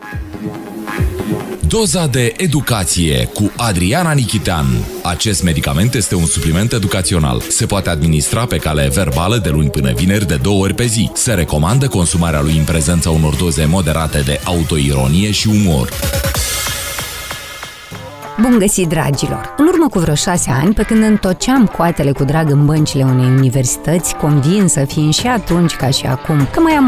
Doza de educație cu Adriana Nichitean. Acest medicament este un supliment educațional. Se poate administra pe cale verbală de luni până vineri de 2 ori pe zi. Se recomandă consumarea lui în prezența unor doze moderate de autoironie și umor. Bun găsit, dragilor! În urmă cu vreo 6 ani, pe când întoceam coatele cu drag în băncile unei universități, convinsă, fiind și atunci ca și acum, că mai am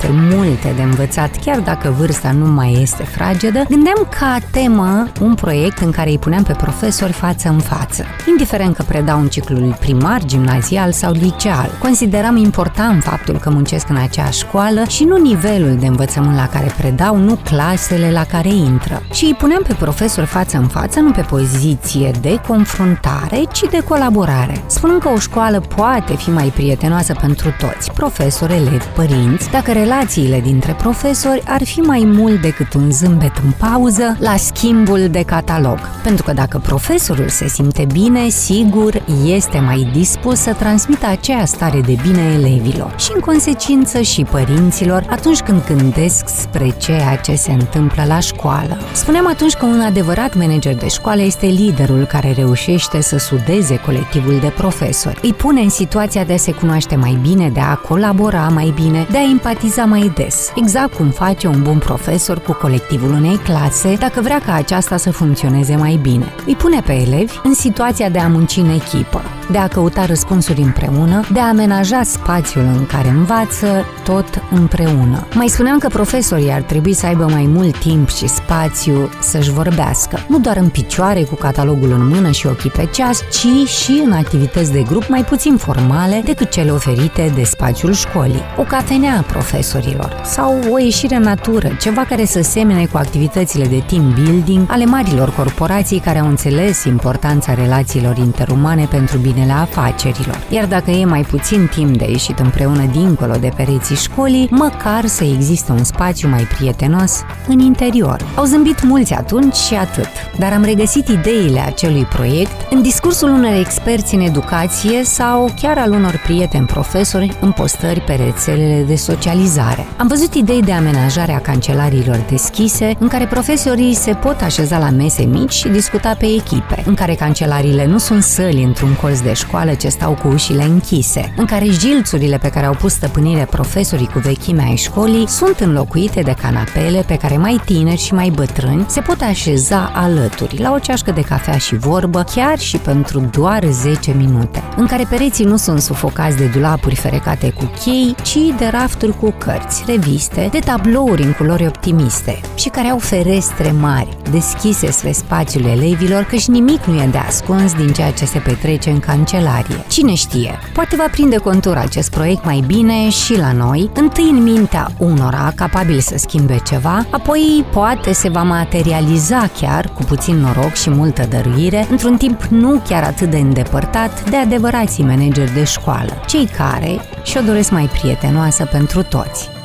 multe de învățat, chiar dacă vârsta nu mai este fragedă, gândeam ca temă un proiect în care îi puneam pe profesori față în față. Indiferent că predau în ciclul primar, gimnazial sau liceal, consideram important faptul că muncesc în aceeași școală și nu nivelul de învățământ la care predau, nu clasele la care intră. Și îi puneam pe profesori față în față, nu pe poziție de confruntare, ci de colaborare. Spunând că o școală poate fi mai prietenoasă pentru toți, profesori, elevi, părinți, dacă relațiile dintre profesori ar fi mai mult decât un zâmbet în pauză la schimbul de catalog. Pentru că dacă profesorul se simte bine, sigur este mai dispus să transmită aceea stare de bine elevilor și, în consecință, și părinților atunci când gândesc spre ceea ce se întâmplă la școală. Spuneam atunci că un adevărat manager de școală este liderul care reușește să sudeze colectivul de profesori. Îi pune în situația de a se cunoaște mai bine, de a colabora mai bine, de a empatiza mai des. Exact cum face un bun profesor cu colectivul unei clase, dacă vrea ca aceasta să funcționeze mai bine. Îi pune pe elevi în situația de a munci în echipă, de a căuta răspunsuri împreună, de a amenaja spațiul în care învață tot împreună. Mai spuneam că profesorii ar trebui să aibă mai mult timp și spațiu să-și vorbească, nu doar în picioare cu catalogul în mână și ochii pe ceas, ci și în activități de grup mai puțin formale decât cele oferite de spațiul școlii. O cafenea a profesorilor sau o ieșire în natură, ceva care să semene cu activitățile de team building ale marilor corporații care au înțeles importanța relațiilor interumane pentru binele afacerilor. Iar dacă e mai puțin timp de ieșit împreună dincolo de pereții școlii, măcar să existe un spațiu mai prietenos în interior. Au zâmbit mulți atunci și atât, dar am regăsit ideile acelui proiect în discursul unor experți în educație sau chiar al unor prieteni profesori în postări pe rețelele de socializare. Am văzut idei de amenajare a cancelarilor deschise, în care profesorii se pot așeza la mese mici și discuta pe echipe, în care cancelariile nu sunt săli într-un colț de școală ce stau cu ușile închise, în care jilțurile pe care au pus stăpânire profesorii cu vechimea ai școlii sunt înlocuite de canapele pe care mai tineri și mai bătrâni se pot așeza alături, la o ceașcă de cafea și vorbă, chiar și pentru doar 10 minute, în care pereții nu sunt sufocați de dulapuri ferecate cu chei, ci de rafturi cu cărți, reviste, de tablouri în culori optimiste și care au ferestre mari, deschise spre spațiul elevilor, căci nimic nu e de ascuns din ceea ce se petrece în cancelarie. Cine știe, poate va prinde contur acest proiect mai bine și la noi, întâi în mintea unora capabili să schimbe ceva, apoi poate se va materializa chiar, cu puțin noroc și multă dăruire, într-un timp nu chiar atât de îndepărtat, de adevărații manageri de școală, cei care și-o doresc mai prietenoasă pentru toți.